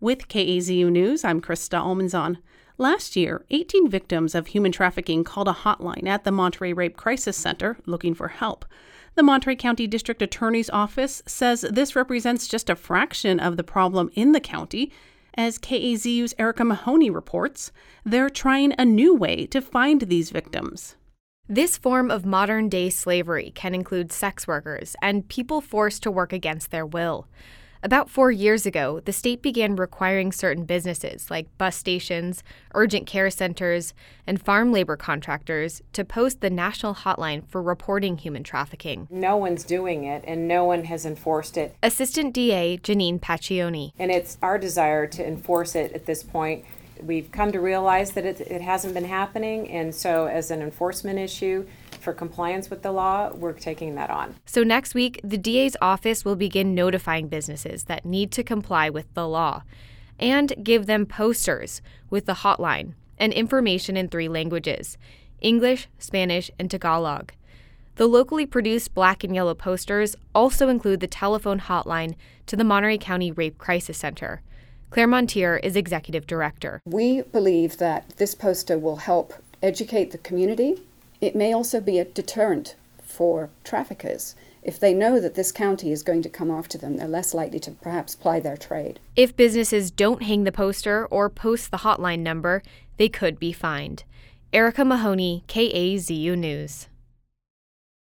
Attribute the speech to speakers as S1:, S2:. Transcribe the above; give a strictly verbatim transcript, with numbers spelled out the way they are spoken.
S1: With K A Z U News, I'm Krista Almanzon. Last year, eighteen victims of human trafficking called a hotline at the Monterey Rape Crisis Center looking for help. The Monterey County District Attorney's Office says this represents just a fraction of the problem in the county. As K A Z U's Erica Mahoney reports, they're trying a new way to find these victims.
S2: This form of modern-day slavery can include sex workers and people forced to work against their will. About four years ago, the state began requiring certain businesses like bus stations, urgent care centers, and farm labor contractors to post the national hotline for reporting human trafficking.
S3: No one's doing it, and no one has enforced it.
S2: Assistant D A Janine Paccioni.
S3: And it's our desire to enforce it at this point. We've come to realize that it, it hasn't been happening, and so as an enforcement issue for compliance with the law, we're taking that on.
S2: So next week, the D A's office will begin notifying businesses that need to comply with the law and give them posters with the hotline and information in three languages: English, Spanish, and Tagalog. The locally produced black and yellow posters also include the telephone hotline to the Monterey County Rape Crisis Center. Claire Montier is executive director.
S4: We believe that this poster will help educate the community. It may also be a deterrent for traffickers. If they know that this county is going to come after them, they're less likely to perhaps ply their trade.
S2: If businesses don't hang the poster or post the hotline number, they could be fined. Erica Mahoney, K A Z U News.